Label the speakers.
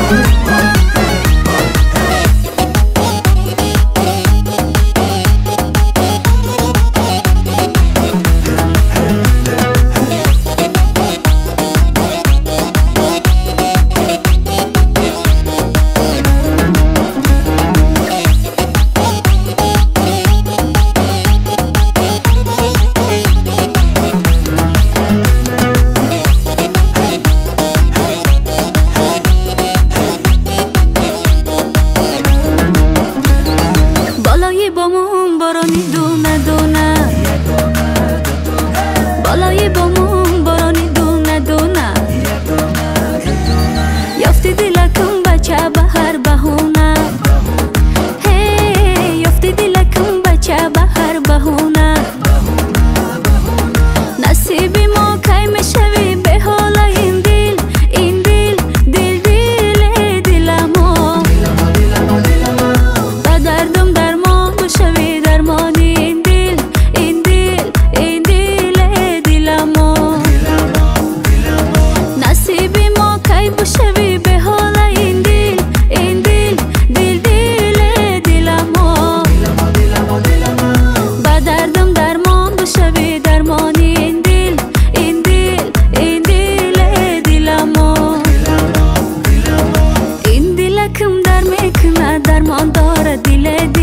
Speaker 1: بامون بارانی دونه دونه بالای بامون بارانی دونه دونه یافتی دلکم بچه به هر بهونه هی یافتی دلکم بچه به هر بهونه نصیبی ما کی میشوی به حال این دل این دل دل دل دلمو با دردم درمان بشوی درمانی این دل این دل این دل دلمو نصیبی ما کی بشوی به حال این دل این دل دل دل دلمو با دردم درمان بشوی درمانی این دل این دل این دل دلمو این دلکم در میکنه درمان داره دل